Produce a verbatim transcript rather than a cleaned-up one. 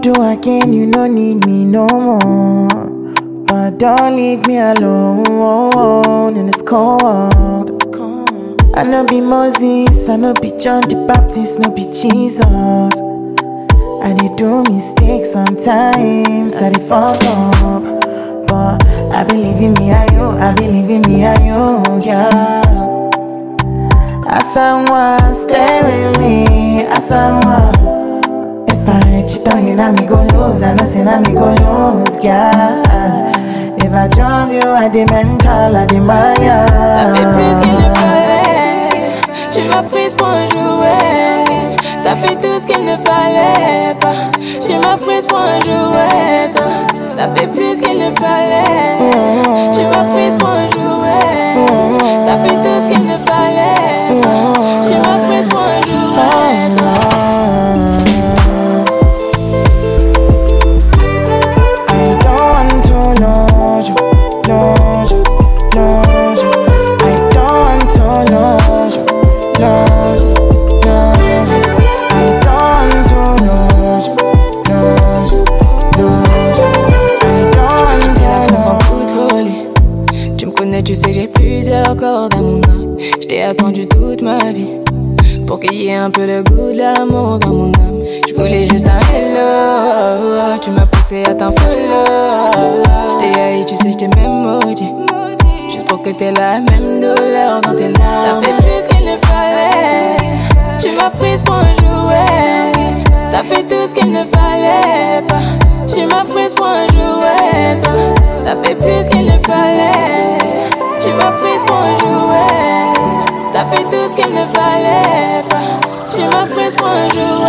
do again, you no need me no more. But don't leave me alone in this cold. I no be Moses, I no be John the Baptist, no be Jesus. I dey do mistakes sometimes, I dey fuck up. But I believe in me, I you, I believe in me, I you, yeah. As someone stay with me, as someone. If I cheat on you, now me go lose, I know say now me go lose, yeah. If I chose you, I dey mental, I dey maya. T'as fait plus qu'il ne fallait, tu m'as prise pour un jouet. T'as fait tout ce qu'il ne fallait pas, tu m'as prise pour un jouet, toi. T'as fait plus qu'il ne fallait, tu m'as prise pour un jouet. T'as fait tout ce qu'il ne fallait pas, tu m'as prise pour un jouet, toi. I don't want to lose you, lose you, lose you. I don't want to lose you, lose you, lose you. I don't want to lose you, lose you, lose you. I don't want to la France en toute folie. Tu me connais, tu sais que j'ai plusieurs cordes à mon âme. Je t'ai attendu toute ma vie pour qu'il y ait un peu le goût de l'amour dans mon âme. Je voulais juste un hello, tu m'as poussé à t'en follow. Je t'ai haï, tu sais, je t'ai même maudit, juste pour que t'aies la même douleur dans tes larmes. T'as fait plus qu'il ne fallait, tu m'as prise pour un jouet. T'as fait tout ce qu'il ne fallait pas, tu m'as prise pour un jouet, toi. T'as fait plus qu'il ne fallait, tu m'as prise pour un jouet. T'as fait tout ce qu'il ne fallait pas, tu m'as prise pour un jouet.